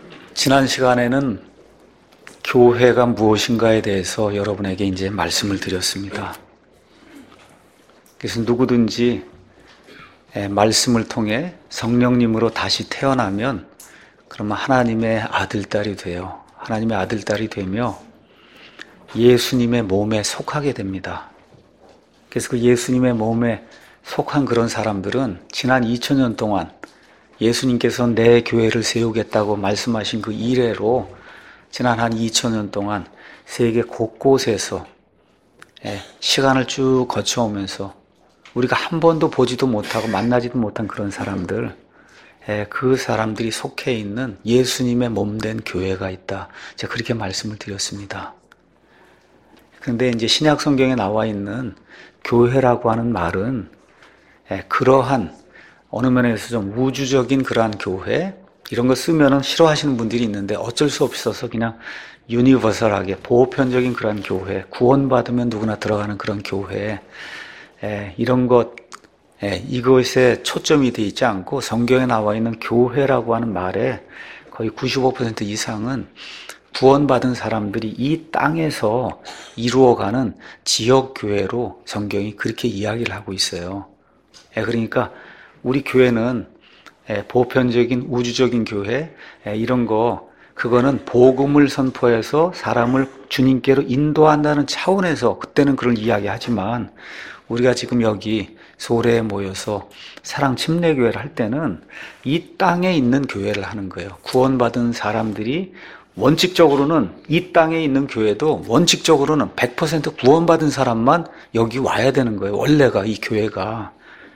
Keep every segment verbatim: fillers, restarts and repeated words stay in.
지난 시간에는 교회가 무엇인가에 대해서 여러분에게 이제 말씀을 드렸습니다. 그래서 누구든지 말씀을 통해 성령님으로 다시 태어나면 그러면 하나님의 아들, 딸이 돼요. 하나님의 아들, 딸이 되며 예수님의 몸에 속하게 됩니다. 그래서 그 예수님의 몸에 속한 그런 사람들은 지난 이천 년 동안 예수님께서 내 교회를 세우겠다고 말씀하신 그 이래로 지난 한 이천 년 동안 세계 곳곳에서 시간을 쭉 거쳐오면서 우리가 한 번도 보지도 못하고 만나지도 못한 그런 사람들, 그 사람들이 속해 있는 예수님의 몸된 교회가 있다. 제가 그렇게 말씀을 드렸습니다. 그런데 이제 신약 성경에 나와 있는 교회라고 하는 말은 그러한 어느 면에서 좀 우주적인 그러한 교회, 이런 거 쓰면은 싫어하시는 분들이 있는데 어쩔 수 없어서 그냥 유니버설하게 보편적인 그런 교회, 구원받으면 누구나 들어가는 그런 교회, 에, 이런 것, 에, 이것에 초점이 되어 있지 않고 성경에 나와 있는 교회라고 하는 말에 거의 구십오 퍼센트 이상은 구원받은 사람들이 이 땅에서 이루어가는 지역교회로 성경이 그렇게 이야기를 하고 있어요. 에, 그러니까 우리 교회는 보편적인 우주적인 교회 이런 거 그거는 복음을 선포해서 사람을 주님께로 인도한다는 차원에서 그때는 그런 이야기하지만 우리가 지금 여기 소래에 모여서 사랑 침례교회를 할 때는 이 땅에 있는 교회를 하는 거예요. 구원받은 사람들이 원칙적으로는 이 땅에 있는 교회도 원칙적으로는 백 퍼센트 구원받은 사람만 여기 와야 되는 거예요. 원래가 이 교회가.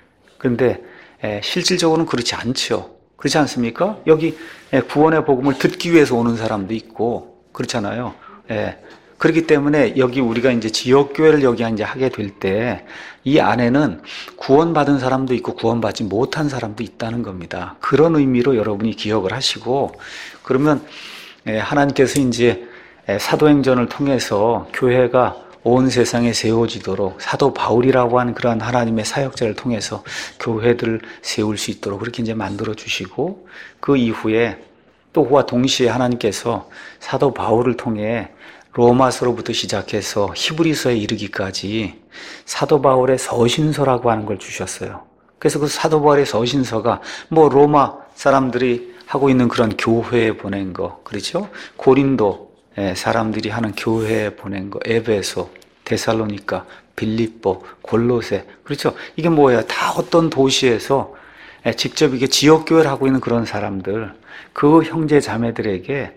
그런데 실질적으로는 그렇지 않죠. 그렇지 않습니까? 여기 구원의 복음을 듣기 위해서 오는 사람도 있고 그렇잖아요. 그렇기 때문에 여기 우리가 이제 지역교회를 여기 이제 하게 될 때 이 안에는 구원받은 사람도 있고 구원받지 못한 사람도 있다는 겁니다. 그런 의미로 여러분이 기억을 하시고 그러면 하나님께서 이제 사도행전을 통해서 교회가 온 세상에 세워지도록 사도 바울이라고 하는 그러한 하나님의 사역자를 통해서 교회들을 세울 수 있도록 그렇게 이제 만들어 주시고 그 이후에 또 그와 동시에 하나님께서 사도 바울을 통해 로마서로부터 시작해서 히브리서에 이르기까지 사도 바울의 서신서라고 하는 걸 주셨어요. 그래서 그 사도 바울의 서신서가 뭐 로마 사람들이 하고 있는 그런 교회에 보낸 거, 그렇죠? 고린도 사람들이 하는 교회에 보낸 거, 에베소, 데살로니가, 빌립보, 골로새, 그렇죠? 이게 뭐예요? 다 어떤 도시에서 직접 이게 지역교회를 하고 있는 그런 사람들, 그 형제 자매들에게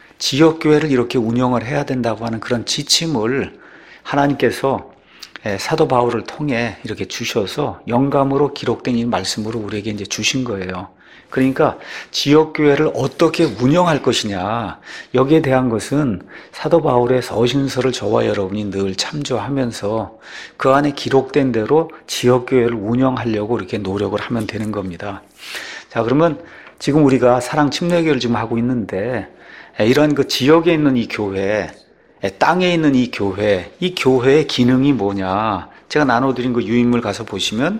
지역교회를 이렇게 운영을 해야 된다고 하는 그런 지침을 하나님께서 사도 바울을 통해 이렇게 주셔서 영감으로 기록된 이 말씀으로 우리에게 이제 주신 거예요. 그러니까 지역교회를 어떻게 운영할 것이냐, 여기에 대한 것은 사도 바울의 서신서를 저와 여러분이 늘 참조하면서 그 안에 기록된 대로 지역교회를 운영하려고 이렇게 노력을 하면 되는 겁니다. 자, 그러면 지금 우리가 사랑 침례교회를 지금 하고 있는데 이런 그 지역에 있는 이 교회, 땅에 있는 이 교회, 이 교회의 기능이 뭐냐, 제가 나눠드린 그 유인물 가서 보시면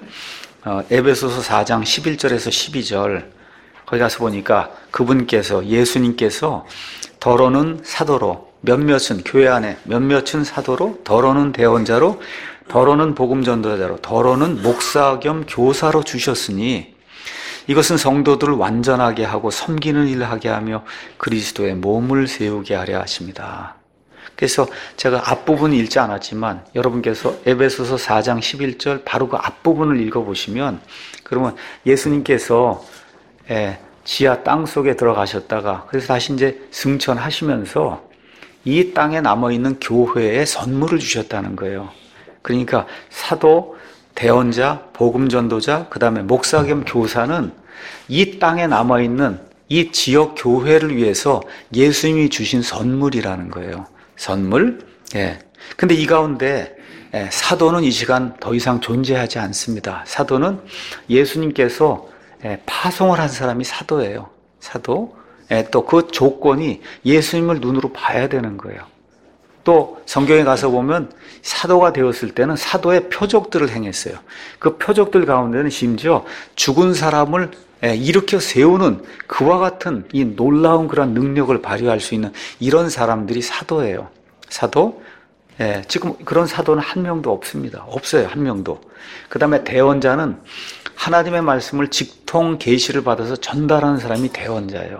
에베소서 사 장 십일 절에서 십이 절 거기 가서 보니까 그분께서 예수님께서 더러는 사도로, 몇몇은 교회 안에 몇몇은 사도로, 더러는 대언자로, 더러는 복음 전도자로, 더러는 목사 겸 교사로 주셨으니 이것은 성도들을 완전하게 하고 섬기는 일을 하게 하며 그리스도의 몸을 세우게 하려 하십니다. 그래서 제가 앞부분 읽지 않았지만 여러분께서 에베소서 사 장 십일 절 바로 그 앞부분을 읽어보시면 그러면 예수님께서 지하 땅 속에 들어가셨다가 그래서 다시 이제 승천하시면서 이 땅에 남아있는 교회에 선물을 주셨다는 거예요. 그러니까 사도, 대언자, 복음전도자, 그 다음에 목사 겸 교사는 이 땅에 남아있는 이 지역 교회를 위해서 예수님이 주신 선물이라는 거예요. 선물. 예. 근데 이 가운데 사도는 이 시간 더 이상 존재하지 않습니다. 사도는 예수님께서 파송을 한 사람이 사도예요. 사도. 또 그 조건이 예수님을 눈으로 봐야 되는 거예요. 또 성경에 가서 보면 사도가 되었을 때는 사도의 표적들을 행했어요. 그 표적들 가운데는 심지어 죽은 사람을 일으켜 세우는 그와 같은 이 놀라운 그런 능력을 발휘할 수 있는 이런 사람들이 사도예요. 사도? 예, 지금 그런 사도는 한 명도 없습니다. 없어요, 한 명도. 그 다음에 대언자는 하나님의 말씀을 직통 계시를 받아서 전달하는 사람이 대언자예요.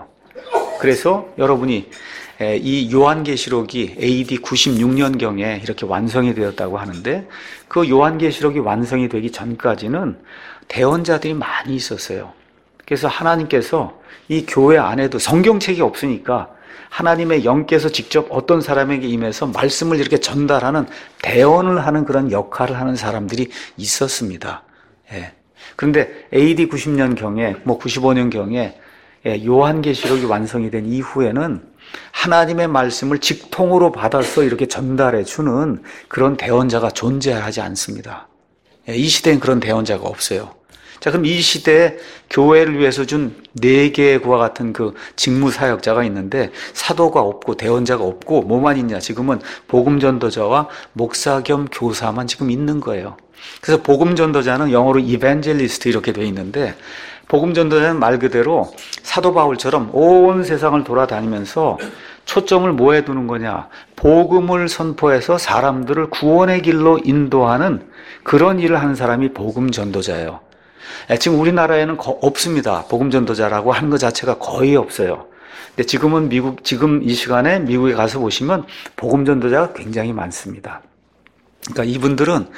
그래서 여러분이 이 요한계시록이 에이디 구십육 년경에 이렇게 완성이 되었다고 하는데 그 요한계시록이 완성이 되기 전까지는 대언자들이 많이 있었어요. 그래서 하나님께서 이 교회 안에도 성경책이 없으니까 하나님의 영께서 직접 어떤 사람에게 임해서 말씀을 이렇게 전달하는 대언을 하는 그런 역할을 하는 사람들이 있었습니다. 예. 그런데 에이디 구십 년경에 뭐 구십오 년경에 요한계시록이 완성이 된 이후에는 하나님의 말씀을 직통으로 받아서 이렇게 전달해 주는 그런 대언자가 존재하지 않습니다. 이 시대엔 그런 대언자가 없어요. 자, 그럼 이 시대에 교회를 위해서 준 네 개의 그와 같은 그 직무 사역자가 있는데 사도가 없고 대언자가 없고 뭐만 있냐? 지금은 복음 전도자와 목사 겸 교사만 지금 있는 거예요. 그래서 복음 전도자는 영어로 이벤젤리스트 이렇게 돼 있는데 복음 전도자는 말 그대로 사도 바울처럼 온 세상을 돌아다니면서 초점을 뭐에 두는 거냐? 복음을 선포해서 사람들을 구원의 길로 인도하는 그런 일을 하는 사람이 복음 전도자예요. 지금 우리나라에는 없습니다. 복음 전도자라고 하는 것 자체가 거의 없어요. 근데 지금은 미국, 지금 이 시간에 미국에 가서 보시면 복음 전도자가 굉장히 많습니다. 그러니까 이분들은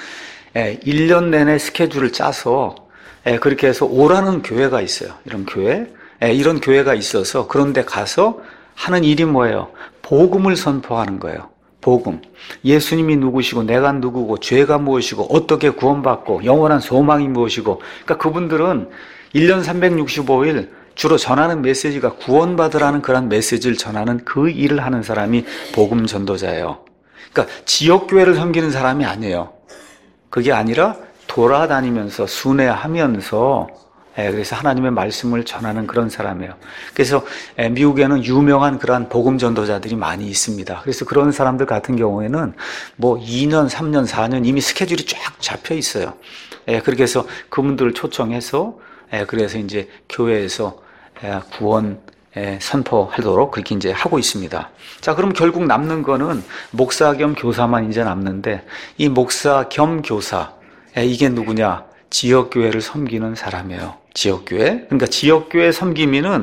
일 년 내내 스케줄을 짜서 그렇게 해서 오라는 교회가 있어요. 이런 교회. 이런 교회가 있어서 그런데 가서 하는 일이 뭐예요? 복음을 선포하는 거예요. 복음. 예수님이 누구시고 내가 누구고 죄가 무엇이고 어떻게 구원받고 영원한 소망이 무엇이고 그러니까 그분들은 일 년 삼백육십오 일 주로 전하는 메시지가 구원받으라는 그런 메시지를 전하는 그 일을 하는 사람이 복음 전도자예요. 그러니까 지역교회를 섬기는 사람이 아니에요. 그게 아니라 돌아다니면서 순회하면서 그래서 하나님의 말씀을 전하는 그런 사람이에요. 그래서 미국에는 유명한 그러한 복음 전도자들이 많이 있습니다. 그래서 그런 사람들 같은 경우에는 뭐 이 년, 삼 년, 사 년 이미 스케줄이 쫙 잡혀 있어요. 그렇게 해서 그분들을 초청해서 그래서 이제 교회에서 구원 선포하도록 그렇게 이제 하고 있습니다. 자, 그럼 결국 남는 거는 목사 겸 교사만 이제 남는데 이 목사 겸 교사 이게 누구냐? 지역교회를 섬기는 사람이에요. 지역교회. 그러니까 지역교회 섬김이는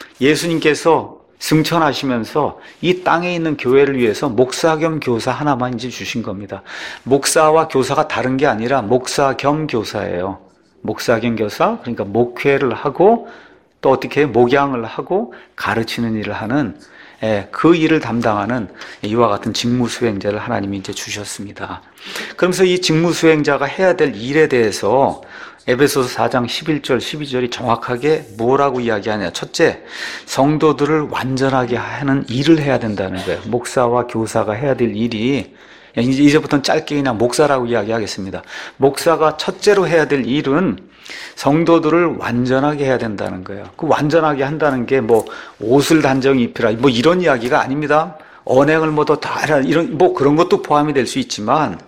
예수님께서 승천하시면서 이 땅에 있는 교회를 위해서 목사 겸 교사 하나만 이제 주신 겁니다. 목사와 교사가 다른 게 아니라 목사 겸 교사예요. 목사 겸 교사, 그러니까 목회를 하고 또 어떻게 목양을 하고 가르치는 일을 하는 그 일을 담당하는 이와 같은 직무 수행자를 하나님이 이제 주셨습니다. 그러면서 이 직무 수행자가 해야 될 일에 대해서 에베소서 사 장 십일 절, 십이 절이 정확하게 뭐라고 이야기하냐? 첫째, 성도들을 완전하게 하는 일을 해야 된다는 거예요. 목사와 교사가 해야 될 일이 이제 이제부터는 짧게 그냥 목사라고 이야기하겠습니다. 목사가 첫째로 해야 될 일은 성도들을 완전하게 해야 된다는 거예요. 그 완전하게 한다는 게 뭐 옷을 단정히 입히라 뭐 이런 이야기가 아닙니다. 언행을 뭐도 다 해라 이런 뭐 그런 것도 포함이 될 수 있지만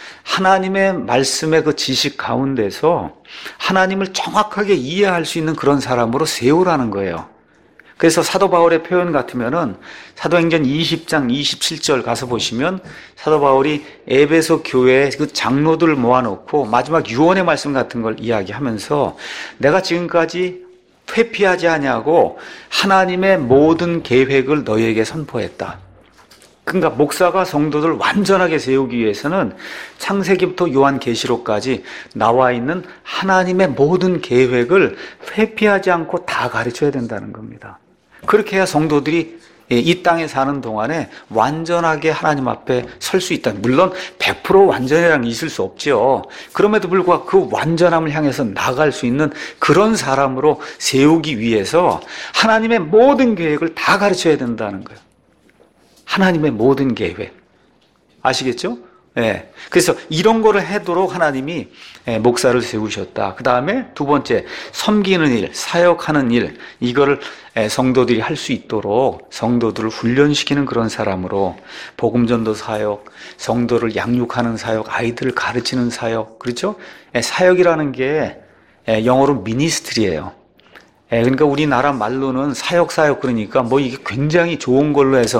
하나님의 말씀의 그 지식 가운데서 하나님을 정확하게 이해할 수 있는 그런 사람으로 세우라는 거예요. 그래서 사도 바울의 표현 같으면은 사도행전 이십 장 이십칠 절 가서 보시면 사도 바울이 에베소 교회의 그 장로들을 모아놓고 마지막 유언의 말씀 같은 걸 이야기하면서 내가 지금까지 회피하지 아니하고 하나님의 모든 계획을 너희에게 선포했다. 그러니까 목사가 성도들 완전하게 세우기 위해서는 창세기부터 요한계시록까지 나와 있는 하나님의 모든 계획을 회피하지 않고 다 가르쳐야 된다는 겁니다. 그렇게 해야 성도들이 이 땅에 사는 동안에 완전하게 하나님 앞에 설 수 있다. 물론 백 퍼센트 완전이라는 게 있을 수 없죠. 그럼에도 불구하고 그 완전함을 향해서 나갈 수 있는 그런 사람으로 세우기 위해서 하나님의 모든 계획을 다 가르쳐야 된다는 거예요. 하나님의 모든 계획. 아시겠죠? 예. 그래서 이런 거를 하도록 하나님이 예, 목사를 세우셨다. 그 다음에 두 번째, 섬기는 일, 사역하는 일, 이거를 예, 성도들이 할 수 있도록 성도들을 훈련시키는 그런 사람으로 복음전도 사역, 성도를 양육하는 사역, 아이들을 가르치는 사역, 그렇죠? 예, 사역이라는 게 예, 영어로 미니스트리예요. 예, 그러니까 우리나라 말로는 사역, 사역 그러니까 뭐 이게 굉장히 좋은 걸로 해서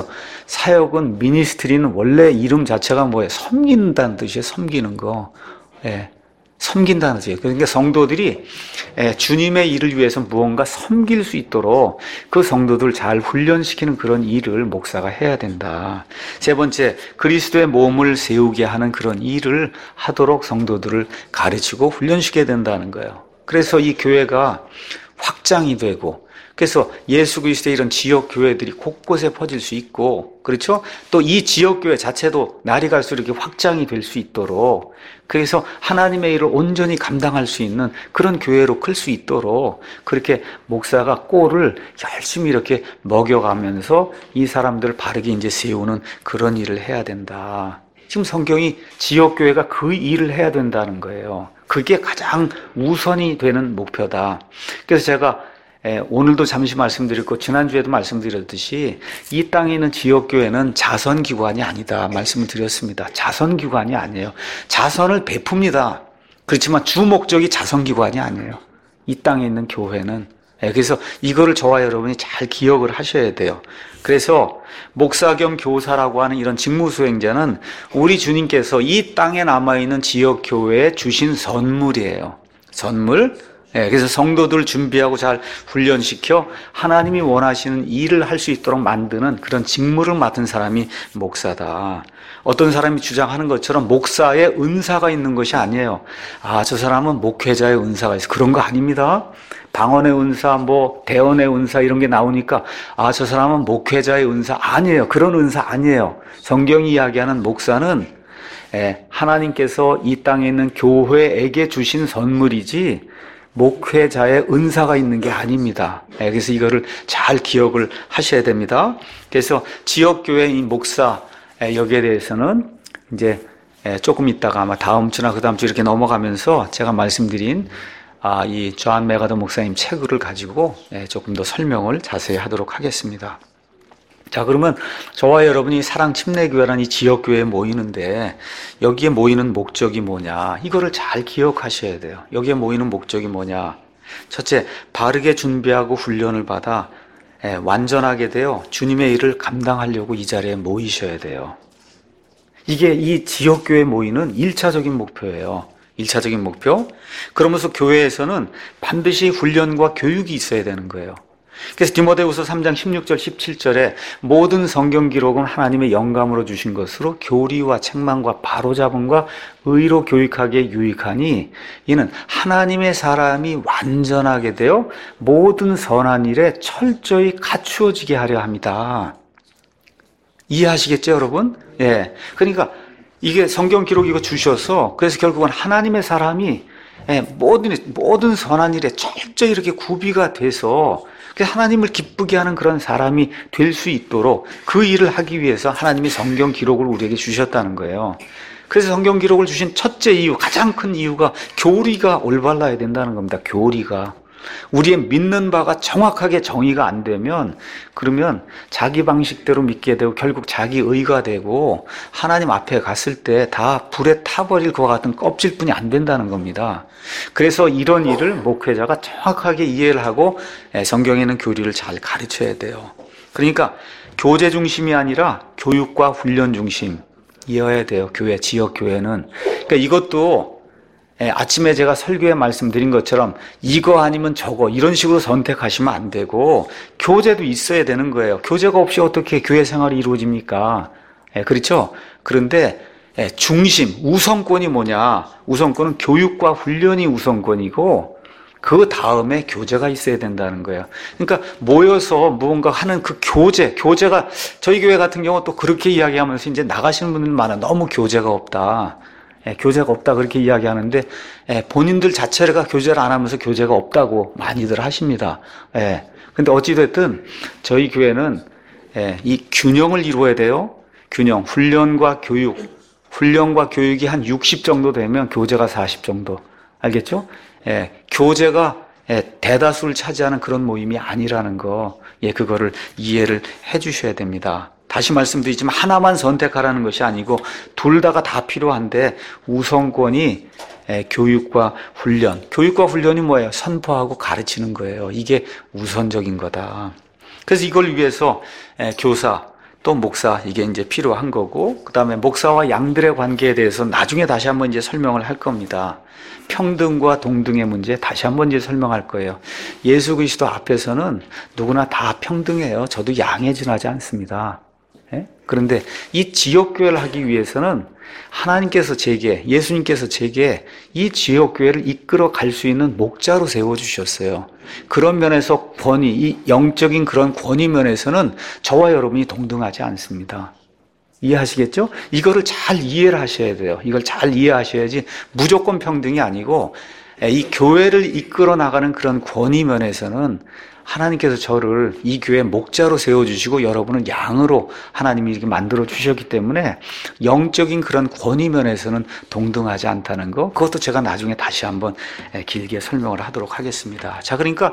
사역은 미니스트리는 원래 이름 자체가 뭐예요? 섬긴다는 뜻이에요. 섬기는 거. 예, 섬긴다는 뜻이에요. 그러니까 성도들이 예, 주님의 일을 위해서 무언가 섬길 수 있도록 그 성도들 잘 훈련시키는 그런 일을 목사가 해야 된다. 세 번째, 그리스도의 몸을 세우게 하는 그런 일을 하도록 성도들을 가르치고 훈련시켜야 된다는 거예요. 그래서 이 교회가 확장이 되고, 그래서 예수 그리스도의 이런 지역 교회들이 곳곳에 퍼질 수 있고, 그렇죠? 또 이 지역 교회 자체도 날이 갈수록 이렇게 확장이 될 수 있도록, 그래서 하나님의 일을 온전히 감당할 수 있는 그런 교회로 클 수 있도록 그렇게 목사가 꼴을 열심히 이렇게 먹여가면서 이 사람들을 바르게 이제 세우는 그런 일을 해야 된다. 지금 성경이 지역 교회가 그 일을 해야 된다는 거예요. 그게 가장 우선이 되는 목표다. 그래서 제가 오늘도 잠시 말씀드렸고 지난주에도 말씀드렸듯이 이 땅에 있는 지역교회는 자선기관이 아니다 말씀을 드렸습니다. 자선기관이 아니에요. 자선을 베풉니다. 그렇지만 주 목적이 자선기관이 아니에요. 이 땅에 있는 교회는. 그래서 이거를 저와 여러분이 잘 기억을 하셔야 돼요. 그래서 목사 겸 교사라고 하는 이런 직무수행자는 우리 주님께서 이 땅에 남아있는 지역교회에 주신 선물이에요. 선물. 그래서 성도들 준비하고 잘 훈련시켜 하나님이 원하시는 일을 할 수 있도록 만드는 그런 직무를 맡은 사람이 목사다. 어떤 사람이 주장하는 것처럼 목사의 은사가 있는 것이 아니에요. 아, 저 사람은 목회자의 은사가 있어. 그런 거 아닙니다. 방언의 은사, 뭐 대언의 은사 이런 게 나오니까 아, 저 사람은 목회자의 은사 아니에요. 그런 은사 아니에요. 성경이 이야기하는 목사는 하나님께서 이 땅에 있는 교회에게 주신 선물이지 목회자의 은사가 있는 게 아닙니다. 그래서 이거를 잘 기억을 하셔야 됩니다. 그래서 지역교회의 목사 여기에 대해서는 이제 조금 있다가 아마 다음 주나 그 다음 주 이렇게 넘어가면서 제가 말씀드린 아, 이 존 메가더 목사님 책을 가지고 조금 더 설명을 자세히 하도록 하겠습니다. 자, 그러면 저와 여러분이 사랑 침례교회라는 이 지역교회에 모이는데 여기에 모이는 목적이 뭐냐, 이거를 잘 기억하셔야 돼요. 여기에 모이는 목적이 뭐냐. 첫째, 바르게 준비하고 훈련을 받아 완전하게 되어 주님의 일을 감당하려고 이 자리에 모이셔야 돼요. 이게 이 지역교회에 모이는 일차적인 목표예요. 일차적인 목표. 그러면서 교회에서는 반드시 훈련과 교육이 있어야 되는 거예요. 그래서 디모데후서 삼 장 십육 절 십칠 절에 모든 성경 기록은 하나님의 영감으로 주신 것으로 교리와 책망과 바로잡음과 의로 교육하기에 유익하니 이는 하나님의 사람이 완전하게 되어 모든 선한 일에 철저히 갖추어지게 하려 합니다. 이해하시겠죠, 여러분? 예. 그러니까 이게 성경 기록 이거 주셔서 그래서 결국은 하나님의 사람이 모든 모든 선한 일에 철저히 이렇게 구비가 돼서 하나님을 기쁘게 하는 그런 사람이 될 수 있도록 그 일을 하기 위해서 하나님이 성경 기록을 우리에게 주셨다는 거예요. 그래서 성경 기록을 주신 첫째 이유, 가장 큰 이유가 교리가 올바라야 된다는 겁니다. 교리가. 우리의 믿는 바가 정확하게 정의가 안 되면 그러면 자기 방식대로 믿게 되고 결국 자기 의가 되고 하나님 앞에 갔을 때 다 불에 타버릴 것 같은 껍질뿐이 안 된다는 겁니다. 그래서 이런 일을 목회자가 정확하게 이해를 하고 성경에 있는 교리를 잘 가르쳐야 돼요. 그러니까 교제 중심이 아니라 교육과 훈련 중심이어야 돼요. 교회, 지역 교회는. 그러니까 이것도 예, 아침에 제가 설교에 말씀드린 것처럼 이거 아니면 저거 이런 식으로 선택하시면 안 되고 교제도 있어야 되는 거예요. 교제가 없이 어떻게 교회 생활이 이루어집니까? 예, 그렇죠? 그런데 예, 중심, 우선권이 뭐냐? 우선권은 교육과 훈련이 우선권이고 그 다음에 교제가 있어야 된다는 거예요. 그러니까 모여서 무언가 하는 그 교제, 교제가 저희 교회 같은 경우 또 그렇게 이야기하면서 이제 나가시는 분들 많아. 너무 교제가 없다. 예, 교제가 없다 그렇게 이야기하는데 예, 본인들 자체가 교제를 안 하면서 교제가 없다고 많이들 하십니다. 예, 근데 어찌됐든 저희 교회는 예, 이 균형을 이루어야 돼요. 균형, 훈련과 교육, 훈련과 교육이 한 육십 정도 되면 교제가 사십 정도. 알겠죠? 예, 교제가 예, 대다수를 차지하는 그런 모임이 아니라는 거, 예, 그거를 이해를 해 주셔야 됩니다. 다시 말씀드리지만 하나만 선택하라는 것이 아니고 둘 다가 다 필요한데 우선권이 예, 교육과 훈련. 교육과 훈련이 뭐예요? 선포하고 가르치는 거예요. 이게 우선적인 거다. 그래서 이걸 위해서 예, 교사, 또 목사, 이게 이제 필요한 거고, 그 다음에 목사와 양들의 관계에 대해서 나중에 다시 한번 이제 설명을 할 겁니다. 평등과 동등의 문제 다시 한번 이제 설명할 거예요. 예수 그리스도 앞에서는 누구나 다 평등해요. 저도 양에 지나지 않습니다. 예? 그런데 이 지역교회를 하기 위해서는 하나님께서 제게, 예수님께서 제게 이 지역교회를 이끌어 갈 수 있는 목자로 세워주셨어요. 그런 면에서 권위, 이 영적인 그런 권위 면에서는 저와 여러분이 동등하지 않습니다. 이해하시겠죠? 이거를 잘 이해를 하셔야 돼요. 이걸 잘 이해하셔야지 무조건 평등이 아니고 이 교회를 이끌어 나가는 그런 권위 면에서는 하나님께서 저를 이 교회 목자로 세워주시고 여러분은 양으로 하나님이 이렇게 만들어 주셨기 때문에 영적인 그런 권위 면에서는 동등하지 않다는 거, 그것도 제가 나중에 다시 한번 길게 설명을 하도록 하겠습니다. 자, 그러니까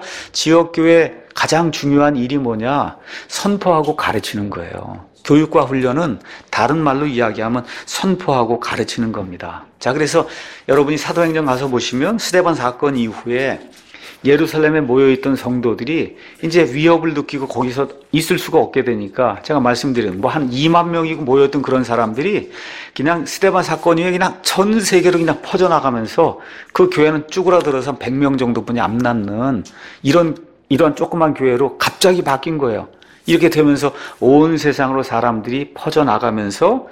지역교회 가장 중요한 일이 뭐냐? 선포하고 가르치는 거예요. 교육과 훈련은 다른 말로 이야기하면 선포하고 가르치는 겁니다. 자, 그래서 여러분이 사도행전 가서 보시면 스데반 사건 이후에 예루살렘에 모여있던 성도들이 이제 위협을 느끼고 거기서 있을 수가 없게 되니까 제가 말씀드린 뭐 한 이만 명이고 모였던 그런 사람들이 그냥 스데반 사건 이후에 그냥 전 세계로 그냥 퍼져나가면서 그 교회는 쭈그라들어서 백 명 정도뿐이 안 남는 이런, 이런 조그만 교회로 갑자기 바뀐 거예요. 이렇게 되면서 온 세상으로 사람들이 퍼져나가면서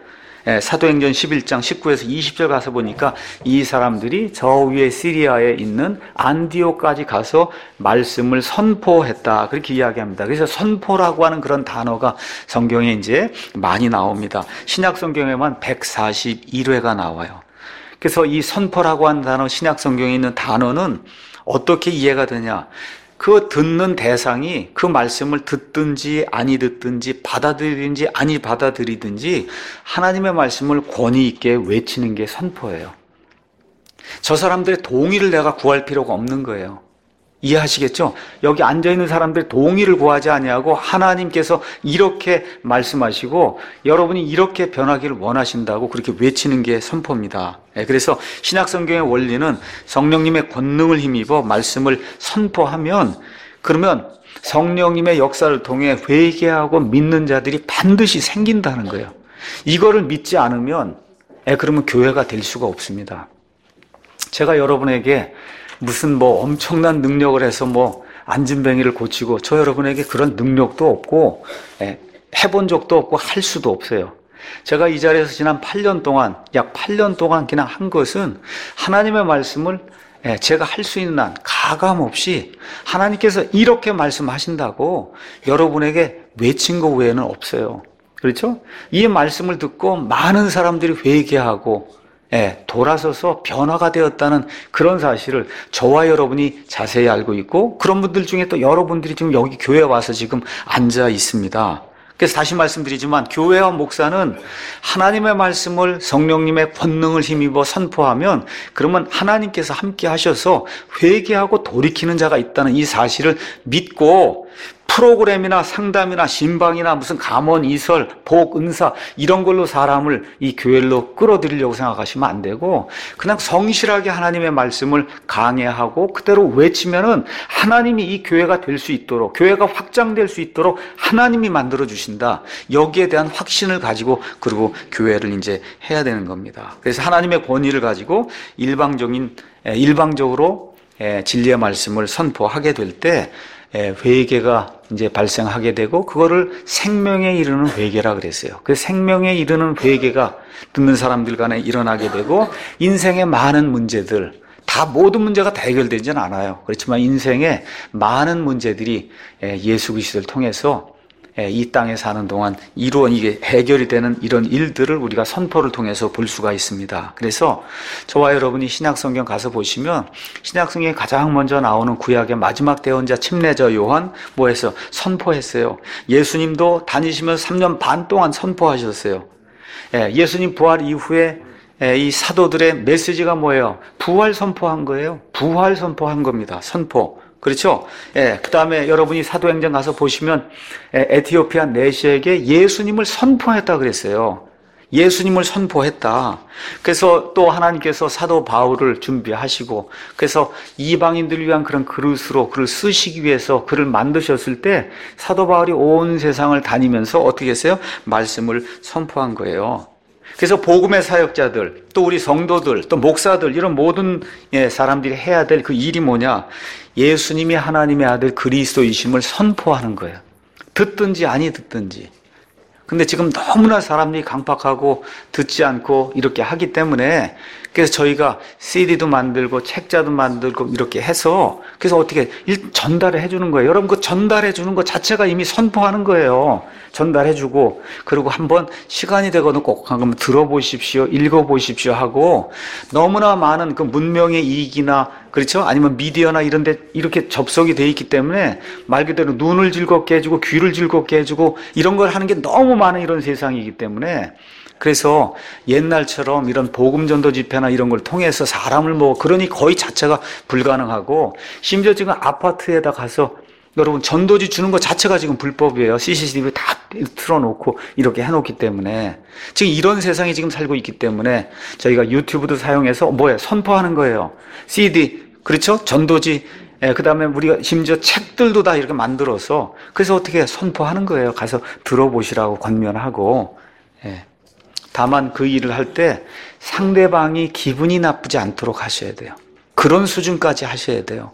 사도행전 십일 장 십구에서 이십 절 가서 보니까 이 사람들이 저 위에 시리아에 있는 안디오까지 가서 말씀을 선포했다. 그렇게 이야기합니다. 그래서 선포라고 하는 그런 단어가 성경에 이제 많이 나옵니다. 신약 성경에만 백사십일 회가 나와요. 그래서 이 선포라고 하는 단어, 신약 성경에 있는 단어는 어떻게 이해가 되냐? 그 듣는 대상이 그 말씀을 듣든지 아니 듣든지 받아들이든지 아니 받아들이든지 하나님의 말씀을 권위 있게 외치는 게 선포예요. 저 사람들의 동의를 내가 구할 필요가 없는 거예요. 이해하시겠죠? 여기 앉아있는 사람들의 동의를 구하지 아니하고 하나님께서 이렇게 말씀하시고 여러분이 이렇게 변하기를 원하신다고 그렇게 외치는 게 선포입니다. 그래서 신약성경의 원리는 성령님의 권능을 힘입어 말씀을 선포하면 그러면 성령님의 역사를 통해 회개하고 믿는 자들이 반드시 생긴다는 거예요. 이거를 믿지 않으면 그러면 교회가 될 수가 없습니다. 제가 여러분에게 무슨 뭐 엄청난 능력을 해서 뭐 안진뱅이를 고치고 저 여러분에게 그런 능력도 없고 해본 적도 없고 할 수도 없어요. 제가 이 자리에서 지난 팔 년 동안 약 팔 년 동안 그냥 한 것은 하나님의 말씀을 제가 할 수 있는 한 가감 없이 하나님께서 이렇게 말씀하신다고 여러분에게 외친 거 외에는 없어요. 그렇죠? 이 말씀을 듣고 많은 사람들이 회개하고 예, 돌아서서 변화가 되었다는 그런 사실을 저와 여러분이 자세히 알고 있고 그런 분들 중에 또 여러분들이 지금 여기 교회에 와서 지금 앉아 있습니다. 그래서 다시 말씀드리지만 교회와 목사는 하나님의 말씀을 성령님의 권능을 힘입어 선포하면 그러면 하나님께서 함께 하셔서 회개하고 돌이키는 자가 있다는 이 사실을 믿고 프로그램이나 상담이나 신방이나 무슨 감원, 이설, 복, 은사 이런 걸로 사람을 이 교회로 끌어들이려고 생각하시면 안 되고 그냥 성실하게 하나님의 말씀을 강해하고 그대로 외치면은 하나님이 이 교회가 될 수 있도록 교회가 확장될 수 있도록 하나님이 만들어 주신다. 여기에 대한 확신을 가지고 그리고 교회를 이제 해야 되는 겁니다. 그래서 하나님의 권위를 가지고 일방적인 일방적으로 진리의 말씀을 선포하게 될 때 회개가 이제 발생하게 되고 그거를 생명에 이르는 회개라 그랬어요. 그 생명에 이르는 회개가 듣는 사람들 간에 일어나게 되고 인생의 많은 문제들 다 모든 문제가 다 해결되지는 않아요. 그렇지만 인생의 많은 문제들이 예수 그리스도를 통해서 이 땅에 사는 동안 이루어 이게 해결이 되는 이런 일들을 우리가 선포를 통해서 볼 수가 있습니다. 그래서 저와 여러분이 신약성경 가서 보시면 신약성경에 가장 먼저 나오는 구약의 마지막 대언자 침례자 요한 뭐해서 선포했어요. 예수님도 다니시면서 삼 년 반 동안 선포하셨어요. 예, 예수님 부활 이후에 예, 이 사도들의 메시지가 뭐예요? 부활 선포한 거예요. 부활 선포한 겁니다. 선포. 그렇죠? 예, 그 다음에 여러분이 사도행전 가서 보시면 예, 에티오피아 내시에게 예수님을 선포했다 그랬어요. 예수님을 선포했다. 그래서 또 하나님께서 사도 바울을 준비하시고, 그래서 이방인들을 위한 그런 그릇으로 그를 쓰시기 위해서 그를 만드셨을 때 사도 바울이 온 세상을 다니면서 어떻게 했어요? 말씀을 선포한 거예요. 그래서 복음의 사역자들, 또 우리 성도들, 또 목사들, 이런 모든 사람들이 해야 될 그 일이 뭐냐? 예수님이 하나님의 아들 그리스도이심을 선포하는 거예요. 듣든지 아니 듣든지. 근데 지금 너무나 사람들이 강박하고 듣지 않고 이렇게 하기 때문에, 그래서 저희가 씨디도 만들고 책자도 만들고 이렇게 해서, 그래서 어떻게 전달을 해주는 거예요. 여러분, 그 전달해주는 것 자체가 이미 선포하는 거예요. 전달해주고, 그리고 한번 시간이 되거든 꼭 한번 들어보십시오, 읽어보십시오 하고, 너무나 많은 그 문명의 이익이나, 그렇죠? 아니면 미디어나 이런 데 이렇게 접속이 돼 있기 때문에 말 그대로 눈을 즐겁게 해주고 귀를 즐겁게 해주고 이런 걸 하는 게 너무 많은 이런 세상이기 때문에, 그래서 옛날처럼 이런 복음 전도 집회나 이런 걸 통해서 사람을 뭐 그러니 거의 자체가 불가능하고, 심지어 지금 아파트에다 가서 여러분 전도지 주는 것 자체가 지금 불법이에요. 씨씨티비 다 틀어놓고 이렇게 해놓기 때문에 지금 이런 세상이 지금 살고 있기 때문에 저희가 유튜브도 사용해서 뭐예요? 선포하는 거예요. 씨디, 그렇죠? 전도지, 예, 그 다음에 우리가 심지어 책들도 다 이렇게 만들어서, 그래서 어떻게 선포하는 거예요. 가서 들어보시라고 권면하고. 예. 다만 그 일을 할 때 상대방이 기분이 나쁘지 않도록 하셔야 돼요. 그런 수준까지 하셔야 돼요.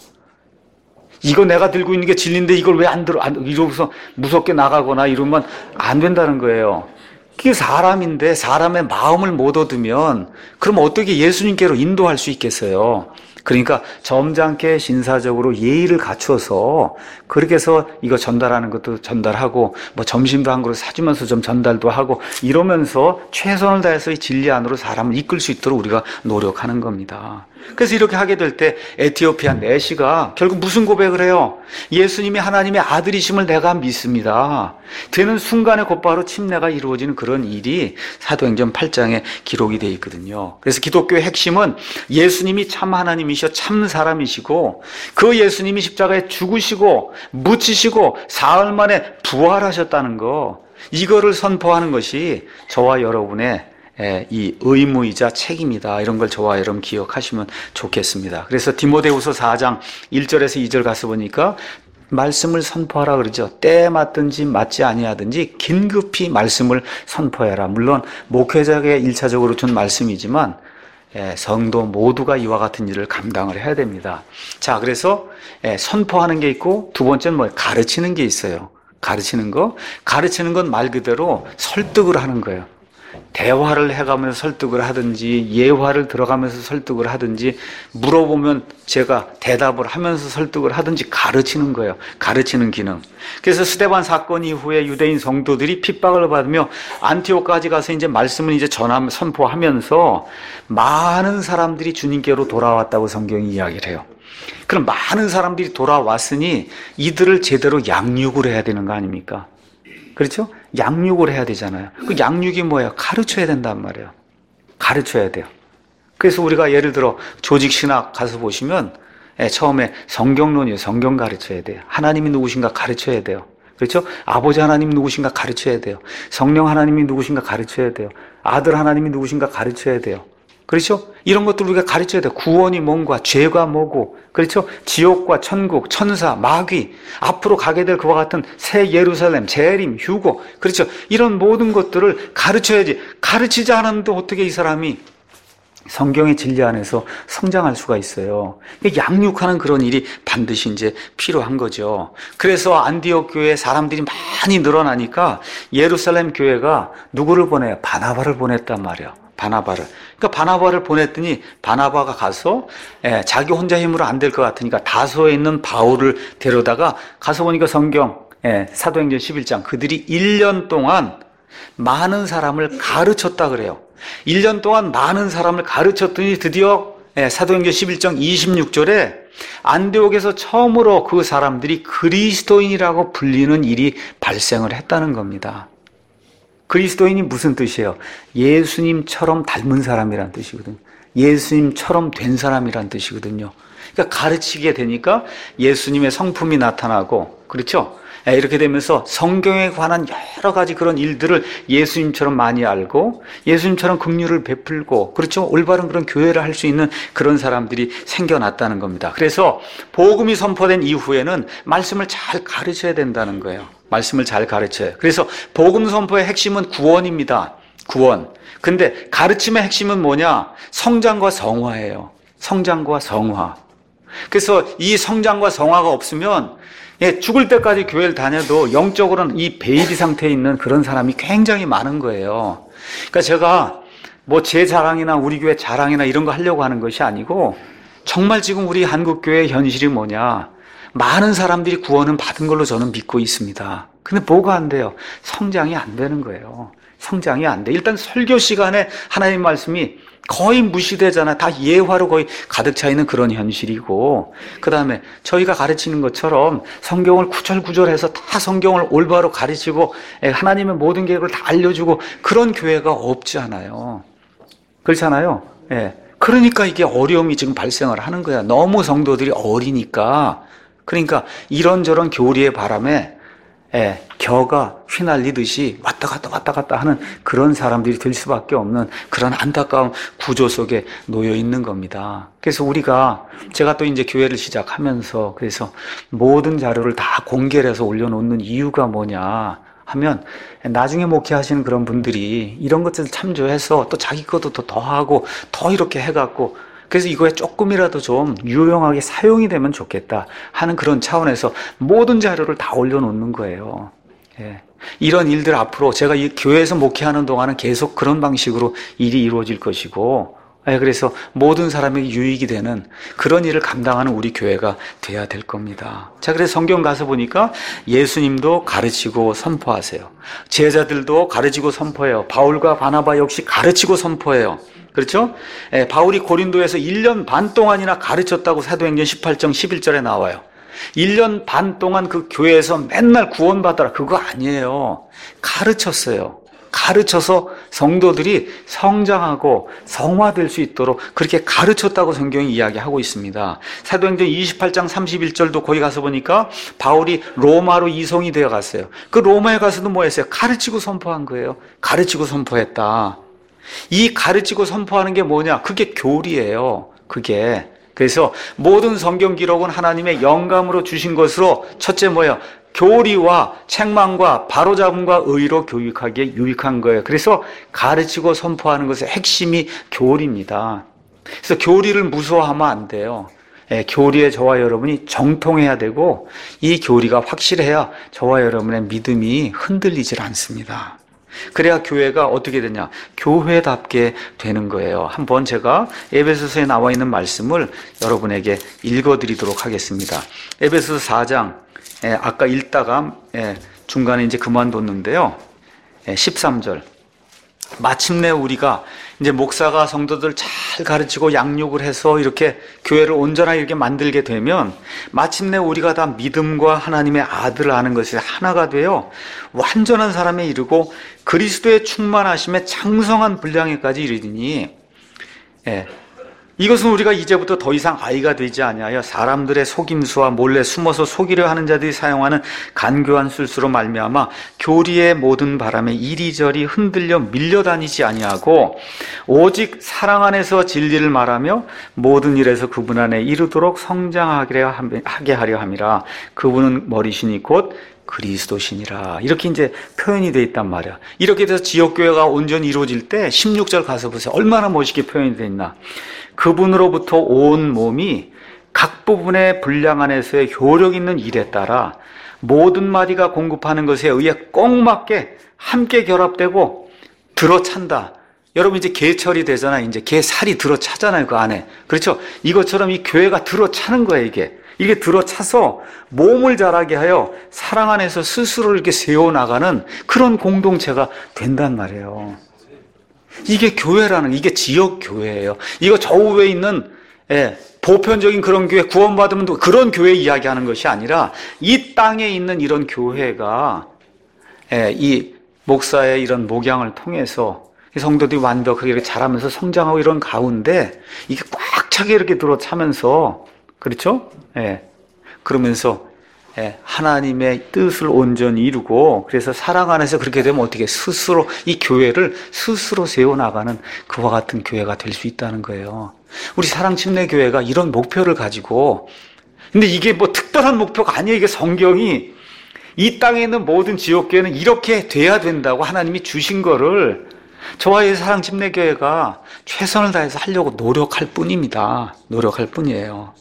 이거 내가 들고 있는 게 진리인데 이걸 왜 안 들어, 안, 이러고서 무섭게 나가거나 이러면 안 된다는 거예요. 그게 사람인데 사람의 마음을 못 얻으면 그럼 어떻게 예수님께로 인도할 수 있겠어요? 그러니까 점잖게 신사적으로 예의를 갖추어서 그렇게 해서 이거 전달하는 것도 전달하고, 뭐 점심도 한 그릇 사주면서 좀 전달도 하고 이러면서 최선을 다해서 이 진리 안으로 사람을 이끌 수 있도록 우리가 노력하는 겁니다. 그래서 이렇게 하게 될 때 에티오피아 내시가 결국 무슨 고백을 해요? 예수님이 하나님의 아들이심을 내가 믿습니다. 되는 순간에 곧바로 침례가 이루어지는 그런 일이 사도행전 팔 장에 기록이 되어 있거든요. 그래서 기독교의 핵심은 예수님이 참 하나님이시여 참 사람이시고, 그 예수님이 십자가에 죽으시고 묻히시고 사흘 만에 부활하셨다는 거, 이거를 선포하는 것이 저와 여러분의 이 의무이자 책임이다. 이런 걸 저와 여러분 기억하시면 좋겠습니다. 그래서 디모데후서 사 장 일 절에서 이 절 가서 보니까 말씀을 선포하라 그러죠. 때에 맞든지 맞지 아니하든지 긴급히 말씀을 선포해라. 물론 목회자에게 일차적으로 준 말씀이지만 성도 모두가 이와 같은 일을 감당을 해야 됩니다. 자, 그래서 선포하는 게 있고, 두 번째는 뭐예요? 가르치는 게 있어요. 가르치는 거. 가르치는 건 말 그대로 설득을 하는 거예요. 대화를 해가면서 설득을 하든지, 예화를 들어가면서 설득을 하든지, 물어보면 제가 대답을 하면서 설득을 하든지 가르치는 거예요. 가르치는 기능. 그래서 스데반 사건 이후에 유대인 성도들이 핍박을 받으며 안티오까지 가서 이제 말씀을 이제 전하며 선포하면서 많은 사람들이 주님께로 돌아왔다고 성경이 이야기를 해요. 그럼 많은 사람들이 돌아왔으니 이들을 제대로 양육을 해야 되는 거 아닙니까? 그렇죠? 양육을 해야 되잖아요. 그 양육이 뭐예요? 가르쳐야 된단 말이에요. 가르쳐야 돼요. 그래서 우리가 예를 들어 조직신학 가서 보시면 처음에 성경론이에요. 성경 가르쳐야 돼요. 하나님이 누구신가 가르쳐야 돼요. 그렇죠? 아버지 하나님이 누구신가 가르쳐야 돼요. 성령 하나님이 누구신가 가르쳐야 돼요. 아들 하나님이 누구신가 가르쳐야 돼요. 그렇죠? 이런 것들 우리가 가르쳐야 돼요. 구원이 뭔가, 죄가 뭐고, 그렇죠? 지옥과 천국, 천사, 마귀, 앞으로 가게 될 그와 같은 새 예루살렘, 재림, 휴고, 그렇죠? 이런 모든 것들을 가르쳐야지. 가르치지 않았는데 어떻게 이 사람이 성경의 진리 안에서 성장할 수가 있어요. 양육하는 그런 일이 반드시 이제 필요한 거죠. 그래서 안디옥 교회에 사람들이 많이 늘어나니까 예루살렘 교회가 누구를 보내요? 바나바를 보냈단 말이에요. 바나바를. 그러니까 바나바를 보냈더니 바나바가 가서 예, 자기 혼자 힘으로 안 될 것 같으니까 다소에 있는 바울을 데려다가 가서 보니까 성경 예, 사도행전 십일 장 그들이 일 년 동안 많은 사람을 가르쳤다 그래요. 일 년 동안 많은 사람을 가르쳤더니 드디어 예, 사도행전 십일 장 이십육 절에 안디옥에서 처음으로 그 사람들이 그리스도인이라고 불리는 일이 발생을 했다는 겁니다. 그리스도인이 무슨 뜻이에요? 예수님처럼 닮은 사람이란 뜻이거든요. 예수님처럼 된 사람이란 뜻이거든요. 그러니까 가르치게 되니까 예수님의 성품이 나타나고, 그렇죠? 이렇게 되면서 성경에 관한 여러 가지 그런 일들을 예수님처럼 많이 알고 예수님처럼 긍휼을 베풀고, 그렇죠? 올바른 그런 교회를 할 수 있는 그런 사람들이 생겨났다는 겁니다. 그래서 복음이 선포된 이후에는 말씀을 잘 가르쳐야 된다는 거예요. 말씀을 잘 가르쳐요. 그래서 복음 선포의 핵심은 구원입니다. 구원. 근데 가르침의 핵심은 뭐냐? 성장과 성화예요. 성장과 성화. 그래서 이 성장과 성화가 없으면 예, 죽을 때까지 교회를 다녀도 영적으로는 이 베이비 상태에 있는 그런 사람이 굉장히 많은 거예요. 그러니까 제가 뭐 제 자랑이나 우리 교회 자랑이나 이런 거 하려고 하는 것이 아니고, 정말 지금 우리 한국교회의 현실이 뭐냐? 많은 사람들이 구원은 받은 걸로 저는 믿고 있습니다. 근데 뭐가 안 돼요? 성장이 안 되는 거예요. 성장이 안 돼. 일단 설교 시간에 하나님 말씀이 거의 무시되잖아요. 다 예화로 거의 가득 차 있는 그런 현실이고, 그 다음에 저희가 가르치는 것처럼 성경을 구절구절해서 다 성경을 올바로 가르치고 하나님의 모든 계획을 다 알려주고 그런 교회가 없지 않아요. 그렇잖아요. 예. 그러니까 이게 어려움이 지금 발생을 하는 거야. 너무 성도들이 어리니까. 그러니까 이런저런 교리의 바람에 예, 겨가 휘날리듯이 왔다 갔다 왔다 갔다 하는 그런 사람들이 될 수밖에 없는 그런 안타까운 구조 속에 놓여 있는 겁니다. 그래서 우리가, 제가 또 이제 교회를 시작하면서 그래서 모든 자료를 다 공개를 해서 올려놓는 이유가 뭐냐 하면, 나중에 목회하시는 그런 분들이 이런 것들을 참조해서 또 자기 것도 더 더하고 더 이렇게 해갖고, 그래서 이거에 조금이라도 좀 유용하게 사용이 되면 좋겠다 하는 그런 차원에서 모든 자료를 다 올려놓는 거예요. 예. 이런 일들 앞으로 제가 이 교회에서 목회하는 동안은 계속 그런 방식으로 일이 이루어질 것이고, 예, 그래서 모든 사람에게 유익이 되는 그런 일을 감당하는 우리 교회가 돼야 될 겁니다. 자, 그래서 성경 가서 보니까 예수님도 가르치고 선포하세요. 제자들도 가르치고 선포해요. 바울과 바나바 역시 가르치고 선포해요. 그렇죠? 예, 바울이 고린도에서 일 년 반 동안이나 가르쳤다고 사도행전 십팔 장 십일 절에 나와요. 일 년 반 동안 그 교회에서 맨날 구원받아라, 그거 아니에요. 가르쳤어요. 가르쳐서 성도들이 성장하고 성화될 수 있도록 그렇게 가르쳤다고 성경이 이야기하고 있습니다. 사도행전 이십팔 장 삼십일 절도 거기 가서 보니까 바울이 로마로 이송이 되어 갔어요. 그 로마에 가서도 뭐 했어요? 가르치고 선포한 거예요. 가르치고 선포했다. 이 가르치고 선포하는 게 뭐냐? 그게 교리예요. 그게. 그래서 모든 성경 기록은 하나님의 영감으로 주신 것으로, 첫째 뭐예요? 교리와 책망과 바로잡음과 의로 교육하기에 유익한 거예요. 그래서 가르치고 선포하는 것의 핵심이 교리입니다. 그래서 교리를 무서워하면 안 돼요. 예, 교리에 저와 여러분이 정통해야 되고, 이 교리가 확실해야 저와 여러분의 믿음이 흔들리질 않습니다. 그래야 교회가 어떻게 되냐? 교회답게 되는 거예요. 한번 제가 에베소서에 나와 있는 말씀을 여러분에게 읽어드리도록 하겠습니다. 에베소서 사 장, 예, 아까 읽다가 예, 중간에 이제 그만뒀는데요. 예, 십삼 절. 마침내 우리가 이제 목사가 성도들 잘 가르치고 양육을 해서 이렇게 교회를 온전하게 이렇게 만들게 되면, 마침내 우리가 다 믿음과 하나님의 아들을 아는 것이 하나가 되어 완전한 사람에 이르고 그리스도의 충만하심에 장성한 분량에까지 이르리니, 예, 이것은 우리가 이제부터 더 이상 아이가 되지 아니하여 사람들의 속임수와 몰래 숨어서 속이려 하는 자들이 사용하는 간교한 술수로 말미암아 교리의 모든 바람에 이리저리 흔들려 밀려다니지 아니하고 오직 사랑 안에서 진리를 말하며 모든 일에서 그분 안에 이르도록 성장하게 하려 함이라. 그분은 머리시니 곧 그리스도시니라. 이렇게 이제 표현이 되어 있단 말이야. 이렇게 돼서 지역교회가 온전히 이루어질 때 십육 절 가서 보세요. 얼마나 멋있게 표현이 되어 있나. 그분으로부터 온 몸이 각 부분의 분량 안에서의 효력 있는 일에 따라 모든 마디가 공급하는 것에 의해 꼭 맞게 함께 결합되고 들어찬다. 여러분 이제 개철이 되잖아요. 이제 개 살이 들어차잖아요. 그 안에. 그렇죠? 이것처럼 이 교회가 들어차는 거예요. 이게. 이게 들어차서 몸을 자라게 하여 사랑 안에서 스스로를 이렇게 세워나가는 그런 공동체가 된단 말이에요. 이게 교회라는, 이게 지역 교회예요. 이거 저 위에 있는 예, 보편적인 그런 교회, 구원받으면 그런 교회 이야기하는 것이 아니라 이 땅에 있는 이런 교회가 예, 이 목사의 이런 목양을 통해서 성도들이 완벽하게 이렇게 자라면서 성장하고 이런 가운데 이게 꽉 차게 이렇게 들어차면서, 그렇죠? 예. 그러면서 예, 하나님의 뜻을 온전히 이루고, 그래서 사랑 안에서 그렇게 되면 어떻게 스스로 이 교회를 스스로 세워나가는 그와 같은 교회가 될 수 있다는 거예요. 우리 사랑침례교회가 이런 목표를 가지고, 근데 이게 뭐 특별한 목표가 아니에요. 이게 성경이 이 땅에 있는 모든 지역교회는 이렇게 돼야 된다고 하나님이 주신 거를 저와의 사랑침례교회가 최선을 다해서 하려고 노력할 뿐입니다. 노력할 뿐이에요.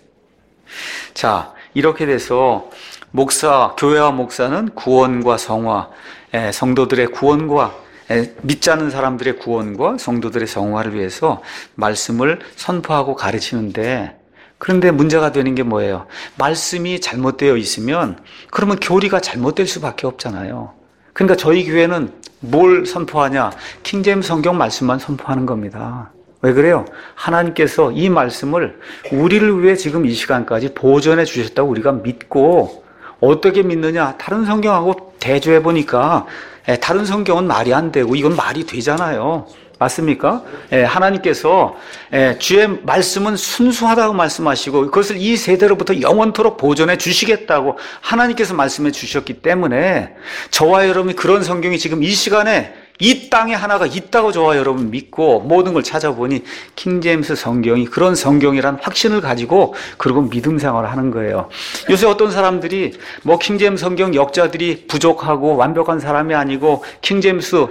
자, 이렇게 돼서 목사, 교회와 목사는 구원과 성화, 성도들의 구원과 믿지 않는 사람들의 구원과 성도들의 성화를 위해서 말씀을 선포하고 가르치는데, 그런데 문제가 되는 게 뭐예요? 말씀이 잘못되어 있으면 그러면 교리가 잘못될 수밖에 없잖아요. 그러니까 저희 교회는 뭘 선포하냐? 킹제임스 성경 말씀만 선포하는 겁니다. 왜 그래요? 하나님께서 이 말씀을 우리를 위해 지금 이 시간까지 보존해 주셨다고 우리가 믿고, 어떻게 믿느냐? 다른 성경하고 대조해 보니까 다른 성경은 말이 안 되고 이건 말이 되잖아요. 맞습니까? 하나님께서 주의 말씀은 순수하다고 말씀하시고 그것을 이 세대로부터 영원토록 보존해 주시겠다고 하나님께서 말씀해 주셨기 때문에 저와 여러분이 그런 성경이 지금 이 시간에 이 땅에 하나가 있다고 저와 여러분 믿고 모든 걸 찾아보니 킹제임스 성경이 그런 성경이란 확신을 가지고 그리고 믿음 생활을 하는 거예요. 요새 어떤 사람들이 뭐 킹제임스 성경 역자들이 부족하고 완벽한 사람이 아니고 킹제임스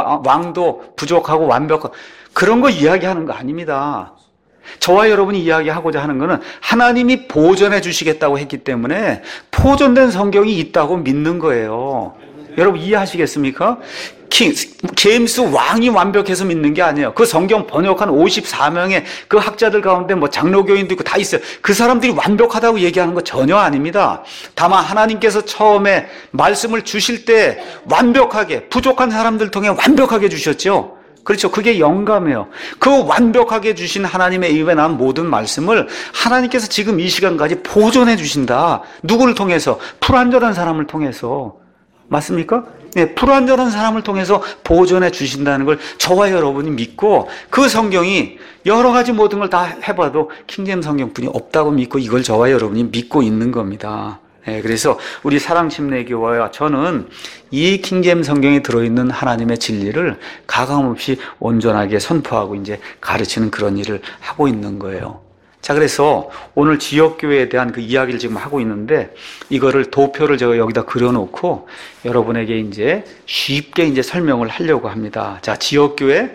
왕도 부족하고 완벽한 그런 거 이야기하는 거 아닙니다. 저와 여러분이 이야기하고자 하는 것은 하나님이 보존해 주시겠다고 했기 때문에 보존된 성경이 있다고 믿는 거예요. 여러분 이해하시겠습니까? 킹, 제임스 왕이 완벽해서 믿는 게 아니에요. 그 성경 번역한 오십사 명의 그 학자들 가운데 뭐 장로교인도 있고 다 있어요. 그 사람들이 완벽하다고 얘기하는 거 전혀 아닙니다. 다만 하나님께서 처음에 말씀을 주실 때 완벽하게 부족한 사람들 통해 완벽하게 주셨죠. 그렇죠. 그게 영감이에요. 그 완벽하게 주신 하나님의 입에 난 모든 말씀을 하나님께서 지금 이 시간까지 보존해 주신다. 누구를 통해서? 불완전한 사람을 통해서. 맞습니까? 네, 불완전한 사람을 통해서 보존해 주신다는 걸 저와 여러분이 믿고 그 성경이 여러 가지 모든 걸 다 해봐도 킹제임스 성경뿐이 없다고 믿고 이걸 저와 여러분이 믿고 있는 겁니다. 네, 그래서 우리 사랑침례교회와 저는 이 킹제임스 성경에 들어있는 하나님의 진리를 가감없이 온전하게 선포하고 이제 가르치는 그런 일을 하고 있는 거예요. 자, 그래서 오늘 지역교회에 대한 그 이야기를 지금 하고 있는데 이거를 도표를 제가 여기다 그려놓고 여러분에게 이제 쉽게 이제 설명을 하려고 합니다. 자, 지역교회,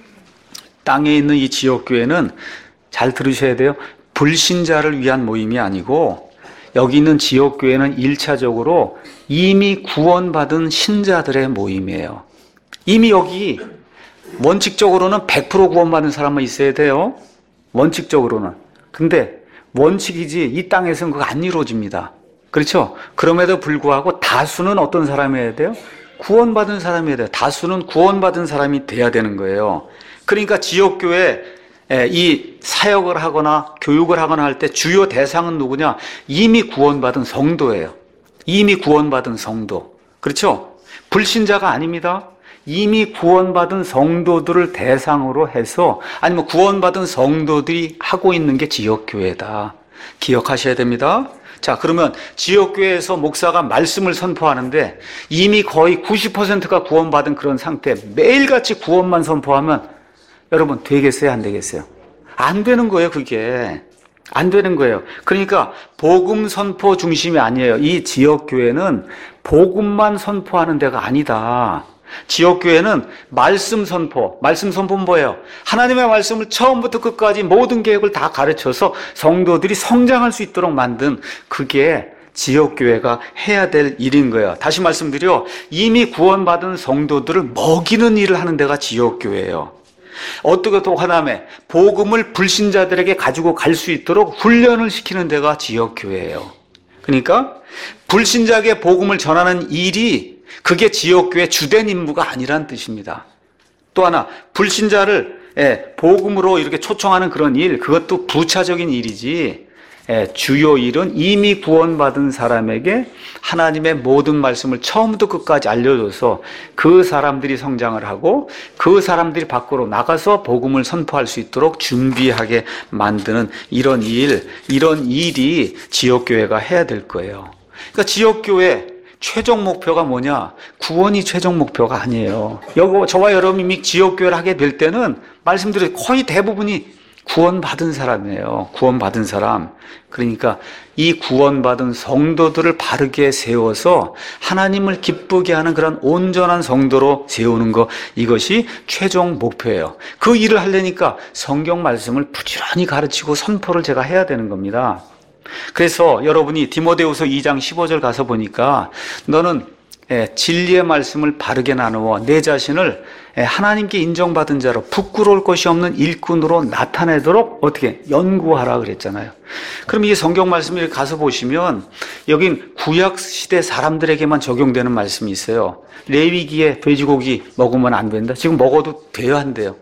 땅에 있는 이 지역교회는 잘 들으셔야 돼요. 불신자를 위한 모임이 아니고 여기 있는 지역교회는 일차적으로 이미 구원받은 신자들의 모임이에요. 이미 여기 원칙적으로는 백 퍼센트 구원받은 사람만 있어야 돼요. 원칙적으로는. 근데 원칙이지 이 땅에서는 그거 안 이루어집니다. 그렇죠? 그럼에도 불구하고 다수는 어떤 사람이어야 돼요? 구원받은 사람이어야 돼요. 다수는 구원받은 사람이 돼야 되는 거예요. 그러니까 지역교회 이 사역을 하거나 교육을 하거나 할 때 주요 대상은 누구냐? 이미 구원받은 성도예요. 이미 구원받은 성도. 그렇죠? 불신자가 아닙니다. 이미 구원받은 성도들을 대상으로 해서 아니면 구원받은 성도들이 하고 있는 게 지역교회다. 기억하셔야 됩니다. 자, 그러면 지역교회에서 목사가 말씀을 선포하는데 이미 거의 구십 퍼센트가 구원받은 그런 상태, 매일같이 구원만 선포하면 여러분 되겠어요? 안 되겠어요? 안 되는 거예요, 그게. 안 되는 거예요. 그러니까 복음 선포 중심이 아니에요. 이 지역교회는 복음만 선포하는 데가 아니다. 지역교회는 말씀 선포, 말씀 선포는 뭐예요? 하나님의 말씀을 처음부터 끝까지 모든 계획을 다 가르쳐서 성도들이 성장할 수 있도록 만든 그게 지역교회가 해야 될 일인 거예요. 다시 말씀드려, 이미 구원받은 성도들을 먹이는 일을 하는 데가 지역교회예요. 어떻게 또 하나님의 복음을 불신자들에게 가지고 갈 수 있도록 훈련을 시키는 데가 지역교회예요. 그러니까 불신자에게 복음을 전하는 일이 그게 지역교회 주된 임무가 아니란 뜻입니다. 또 하나 불신자를 예, 복음으로 이렇게 초청하는 그런 일, 그것도 부차적인 일이지 주요 일은 이미 구원받은 사람에게 하나님의 모든 말씀을 처음부터 끝까지 알려줘서 그 사람들이 성장을 하고 그 사람들이 밖으로 나가서 복음을 선포할 수 있도록 준비하게 만드는 이런 일, 이런 일이 지역교회가 해야 될 거예요. 그러니까 지역교회 최종 목표가 뭐냐? 구원이 최종 목표가 아니에요. 여기 저와 여러분이 지역교회를 하게 될 때는 말씀드린 거의 대부분이 구원받은 사람이에요. 구원받은 사람. 그러니까 이 구원받은 성도들을 바르게 세워서 하나님을 기쁘게 하는 그런 온전한 성도로 세우는 것, 이것이 최종 목표예요. 그 일을 하려니까 성경 말씀을 부지런히 가르치고 선포를 제가 해야 되는 겁니다. 그래서 여러분이 디모데후서 이 장 십오 절 가서 보니까 너는 진리의 말씀을 바르게 나누어 내 자신을 하나님께 인정받은 자로 부끄러울 것이 없는 일꾼으로 나타내도록 어떻게 연구하라 그랬잖아요. 그럼 이 성경 말씀을 가서 보시면 여긴 구약 시대 사람들에게만 적용되는 말씀이 있어요. 레위기에 돼지고기 먹으면 안 된다. 지금 먹어도 돼요, 안 돼요?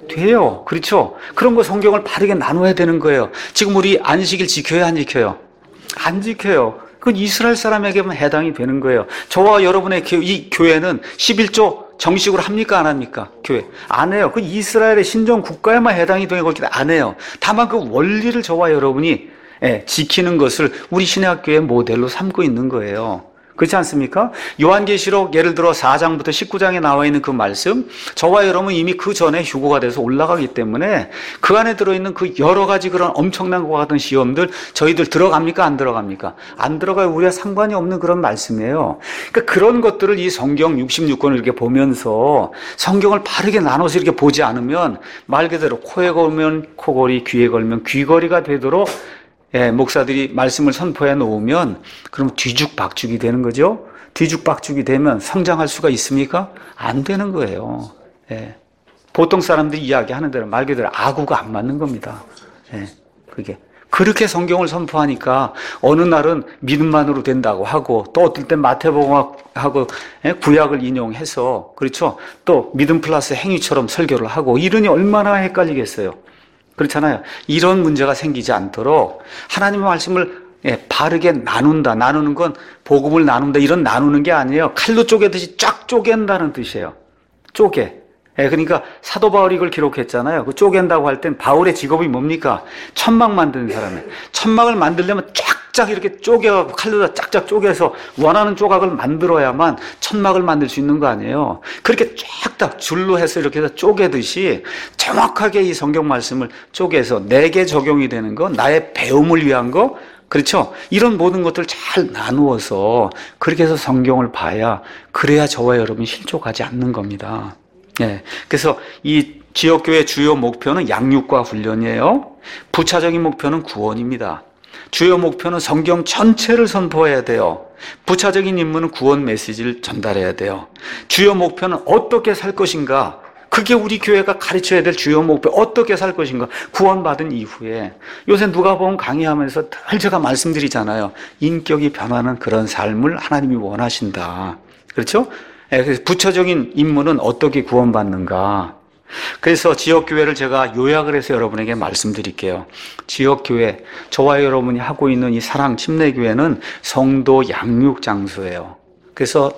돼요. 그렇죠? 그런 거 성경을 바르게 나눠야 되는 거예요. 지금 우리 안식일 지켜요, 안 지켜요? 안 지켜요. 그건 이스라엘 사람에게만 해당이 되는 거예요. 저와 여러분의 이 교회는 십일 조 정식으로 합니까, 안 합니까? 교회. 안 해요. 그 이스라엘의 신정 국가에만 해당이 되는 거기 때문에 안 해요. 다만 그 원리를 저와 여러분이 예, 지키는 것을 우리 신약교회 모델로 삼고 있는 거예요. 그렇지 않습니까? 요한계시록 예를 들어 사 장부터 십구 장에 나와 있는 그 말씀, 저와 여러분은 이미 그 전에 휴거가 돼서 올라가기 때문에 그 안에 들어있는 그 여러 가지 그런 엄청난 것과 같은 시험들 저희들 들어갑니까? 안 들어갑니까? 안 들어가요. 우리가 상관이 없는 그런 말씀이에요. 그러니까 그런 것들을 이 성경 육십육 권을 이렇게 보면서 성경을 바르게 나눠서 이렇게 보지 않으면 말 그대로 코에 걸면 코걸이, 귀에 걸면 귀걸이가 되도록 예, 목사들이 말씀을 선포해 놓으면 그럼 뒤죽박죽이 되는 거죠. 뒤죽박죽이 되면 성장할 수가 있습니까? 안 되는 거예요. 예. 보통 사람들이 이야기하는 대로 말 그대로 아구가 안 맞는 겁니다. 예. 그게 그렇게 성경을 선포하니까 어느 날은 믿음만으로 된다고 하고 또 어떨 땐 마태복음하고 예? 구약을 인용해서 그렇죠. 또 믿음 플러스 행위처럼 설교를 하고 이러니 얼마나 헷갈리겠어요. 그렇잖아요. 이런 문제가 생기지 않도록 하나님의 말씀을 예, 바르게 나눈다. 나누는 건 복음을 나눈다. 이런 나누는 게 아니에요. 칼로 쪼개듯이 쫙 쪼갠다는 뜻이에요. 쪼개. 예, 그러니까 사도 바울이 이걸 기록했잖아요. 그 쪼갠다고 할 땐 바울의 직업이 뭡니까? 천막 만드는 사람이에요. 천막을 만들려면 쫙쫙 이렇게 쪼개갖고 칼로 쫙쫙 쪼개서 원하는 조각을 만들어야만 천막을 만들 수 있는 거 아니에요. 그렇게 쫙딱 줄로 해서 이렇게 해서 쪼개듯이 정확하게 이 성경 말씀을 쪼개서 내게 적용이 되는 거, 나의 배움을 위한 거, 그렇죠? 이런 모든 것들을 잘 나누어서 그렇게 해서 성경을 봐야 그래야 저와 여러분이 실족하지 않는 겁니다. 예. 그래서 이 지역교회 주요 목표는 양육과 훈련이에요. 부차적인 목표는 구원입니다. 주요 목표는 성경 전체를 선포해야 돼요. 부차적인 임무는 구원 메시지를 전달해야 돼요. 주요 목표는 어떻게 살 것인가. 그게 우리 교회가 가르쳐야 될 주요 목표. 어떻게 살 것인가. 구원받은 이후에. 요새 누가복음 강의하면서 늘 제가 말씀드리잖아요. 인격이 변하는 그런 삶을 하나님이 원하신다. 그렇죠? 그래서 부차적인 임무는 어떻게 구원받는가. 그래서 지역교회를 제가 요약을 해서 여러분에게 말씀드릴게요. 지역교회, 저와 여러분이 하고 있는 이 사랑 침례교회는 성도 양육 장소예요. 그래서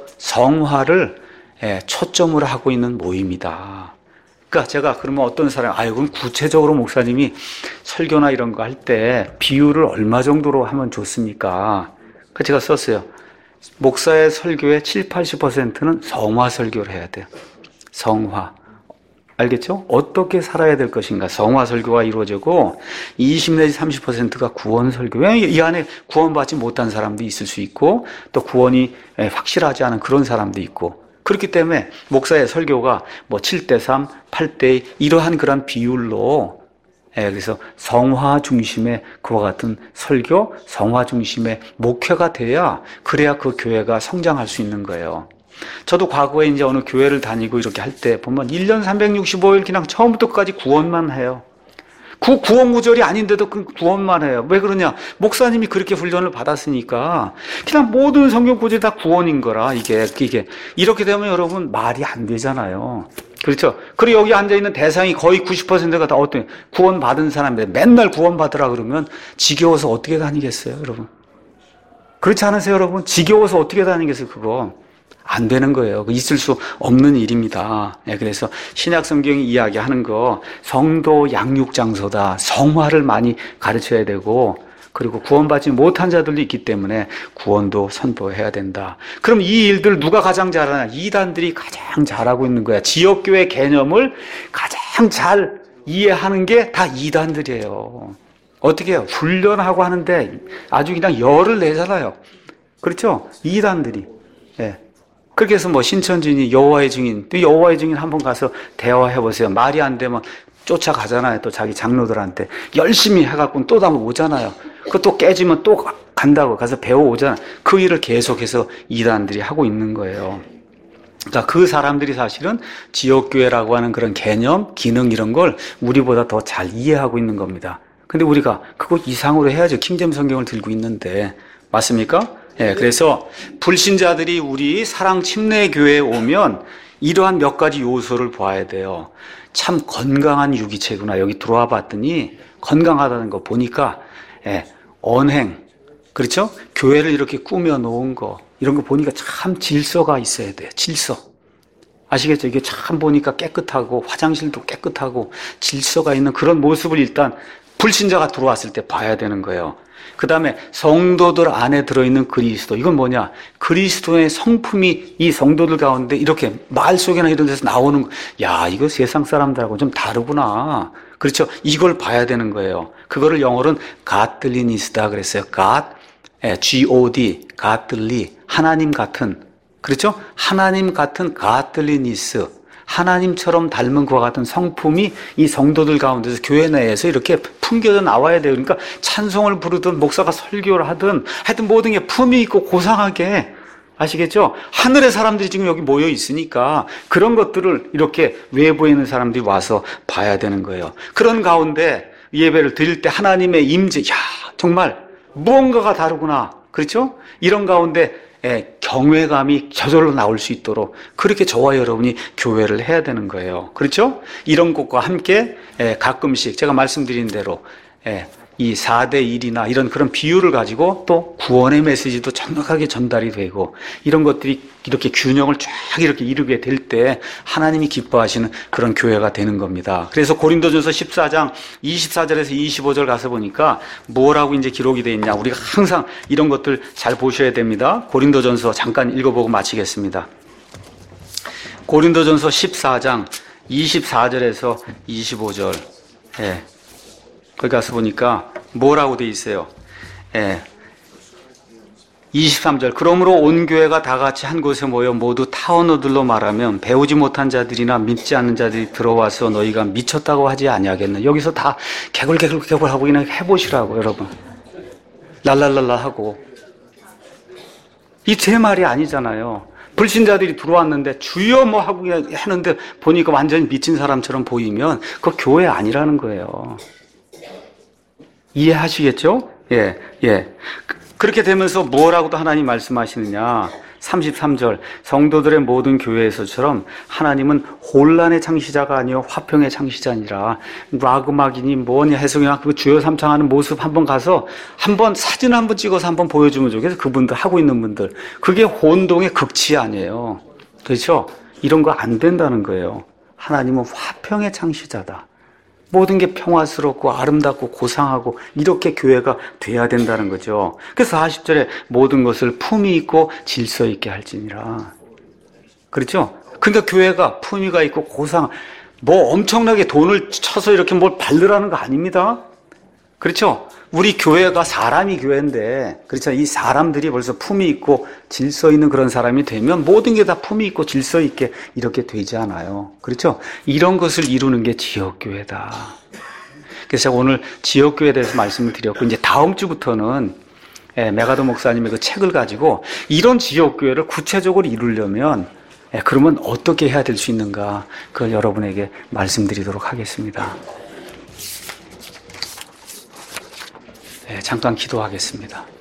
성화를 초점으로 하고 있는 모임이다. 그러니까 제가 그러면 어떤 사람, 아유, 그럼 구체적으로 목사님이 설교나 이런 거 할 때 비율을 얼마 정도로 하면 좋습니까? 그 제가 썼어요. 목사의 설교의 칠, 팔십 퍼센트는 성화 설교를 해야 돼요. 성화. 알겠죠? 어떻게 살아야 될 것인가. 성화 설교가 이루어지고 이십 내지 삼십 퍼센트가 구원 설교. 이 안에 구원받지 못한 사람도 있을 수 있고 또 구원이 확실하지 않은 그런 사람도 있고 그렇기 때문에 목사의 설교가 뭐 칠 대 삼, 팔 대 이 이러한 그런 비율로 예, 그래서 성화 중심의 그와 같은 설교, 성화 중심의 목회가 돼야 그래야 그 교회가 성장할 수 있는 거예요. 저도 과거에 이제 어느 교회를 다니고 이렇게 할 때 보면 일 년 삼백육십오 일 그냥 처음부터 끝까지 구원만 해요. 그 구원 구절이 아닌데도 그 구원만 해요. 왜 그러냐? 목사님이 그렇게 훈련을 받았으니까 그냥 모든 성경 구절이 다 구원인 거라 이게 이게 이렇게 되면 여러분 말이 안 되잖아요. 그렇죠? 그리고 여기 앉아있는 대상이 거의 구십 퍼센트가 다 어떤 구원받은 사람인데 맨날 구원받으라 그러면 지겨워서 어떻게 다니겠어요, 여러분? 그렇지 않으세요, 여러분? 지겨워서 어떻게 다니겠어요, 그거? 안 되는 거예요. 있을 수 없는 일입니다. 예, 그래서 신약 성경이 이야기하는 거 성도 양육 장소다. 성화를 많이 가르쳐야 되고 그리고 구원받지 못한 자들도 있기 때문에 구원도 선포해야 된다. 그럼 이 일들 누가 가장 잘하나? 이단들이 가장 잘하고 있는 거야. 지역교회 개념을 가장 잘 이해하는 게 다 이단들이에요. 어떻게 해요? 훈련하고 하는데 아주 그냥 열을 내잖아요. 그렇죠? 이단들이. 예. 그렇게 해서 뭐 신천지니 여호와의 증인, 또 여호와의 증인 한번 가서 대화해 보세요. 말이 안 되면 쫓아가잖아요. 또 자기 장로들한테 열심히 해갖고 또 다음 오잖아요. 그 또 깨지면 또 간다고 가서 배워 오잖아요. 그 일을 계속해서 이단들이 하고 있는 거예요. 그러니까 그 사람들이 사실은 지역교회라고 하는 그런 개념, 기능 이런 걸 우리보다 더 잘 이해하고 있는 겁니다. 근데 우리가 그거 이상으로 해야죠. 킹제임 성경을 들고 있는데 맞습니까? 예, 그래서 불신자들이 우리 사랑 침례 교회에 오면 이러한 몇 가지 요소를 봐야 돼요. 참 건강한 유기체구나. 여기 들어와 봤더니 건강하다는 거 보니까 예, 언행, 그렇죠? 교회를 이렇게 꾸며 놓은 거 이런 거 보니까 참 질서가 있어야 돼요. 질서. 아시겠죠? 이게 참 보니까 깨끗하고 화장실도 깨끗하고 질서가 있는 그런 모습을 일단 불신자가 들어왔을 때 봐야 되는 거예요. 그 다음에 성도들 안에 들어있는 그리스도. 이건 뭐냐? 그리스도의 성품이 이 성도들 가운데 이렇게 말 속에나 이런 데서 나오는 거. 야, 이거 세상 사람들하고 좀 다르구나. 그렇죠? 이걸 봐야 되는 거예요. 그거를 영어로는 godliness다 그랬어요. God, G-O-D, godly, 하나님 같은. 그렇죠? 하나님 같은 godliness. 하나님처럼 닮은 그와 같은 성품이 이 성도들 가운데서 교회 내에서 이렇게 풍겨져 나와야 돼요. 그러니까 찬송을 부르든 목사가 설교를 하든 하여튼 모든 게 품이 있고 고상하게 아시겠죠? 하늘의 사람들이 지금 여기 모여 있으니까 그런 것들을 이렇게 외부에 있는 사람들이 와서 봐야 되는 거예요. 그런 가운데 예배를 드릴 때 하나님의 임재, 야 정말 무언가가 다르구나. 그렇죠? 이런 가운데 예, 경외감이 저절로 나올 수 있도록 그렇게 저와 여러분이 교회를 해야 되는 거예요. 그렇죠? 이런 것과 함께 예, 가끔씩 제가 말씀드린 대로 예, 이 사 대 일이나 이런 그런 비유를 가지고 또 구원의 메시지도 정확하게 전달이 되고 이런 것들이 이렇게 균형을 쫙 이렇게 이루게 될 때 하나님이 기뻐하시는 그런 교회가 되는 겁니다. 그래서 고린도전서 십사 장 이십사 절에서 이십오 절 가서 보니까 뭐라고 이제 기록이 되어 있냐. 우리가 항상 이런 것들 잘 보셔야 됩니다. 고린도전서 잠깐 읽어보고 마치겠습니다. 고린도전서 십사 장 이십사 절에서 이십오 절. 예. 거기 가서 보니까 뭐라고 돼 있어요? 예. 이십삼 절. 그러므로 온 교회가 다 같이 한 곳에 모여 모두 타언어들로 말하면 배우지 못한 자들이나 믿지 않는 자들이 들어와서 너희가 미쳤다고 하지 아니하겠나. 여기서 다 개굴개굴개굴 하고 그냥 해보시라고 여러분. 랄랄랄라 하고. 이 제 말이 아니잖아요. 불신자들이 들어왔는데 주여 뭐 하고 하는데 보니까 완전히 미친 사람처럼 보이면 그거 교회 아니라는 거예요. 이해하시겠죠? 예, 예. 그렇게 되면서 뭐라고도 하나님 말씀하시느냐. 삼십삼 절. 성도들의 모든 교회에서처럼 하나님은 혼란의 창시자가 아니요 화평의 창시자니라. 락음악이니 뭐니 해석이나 그 주여 삼창하는 모습 한번 가서 한번 사진 한번 찍어서 한번 보여주면 좋겠어요. 그분들 하고 있는 분들. 그게 혼동의 극치 아니에요. 그렇죠? 이런 거 안 된다는 거예요. 하나님은 화평의 창시자다. 모든 게 평화스럽고 아름답고 고상하고 이렇게 교회가 돼야 된다는 거죠. 그래서 사십 절에 모든 것을 품위 있고 질서 있게 할지니라. 그렇죠? 근데 교회가 품위가 있고 고상, 뭐 엄청나게 돈을 쳐서 이렇게 뭘 바르라는 거 아닙니다. 그렇죠? 우리 교회가 사람이 교회인데, 그렇죠? 이 사람들이 벌써 품위 있고 질서 있는 그런 사람이 되면 모든 게 다 품위 있고 질서 있게 이렇게 되지 않아요. 그렇죠? 이런 것을 이루는 게 지역교회다. 그래서 제가 오늘 지역교회에 대해서 말씀을 드렸고, 이제 다음 주부터는 메가더 목사님의 그 책을 가지고 이런 지역교회를 구체적으로 이루려면 그러면 어떻게 해야 될 수 있는가, 그걸 여러분에게 말씀드리도록 하겠습니다. 네, 잠깐 기도하겠습니다.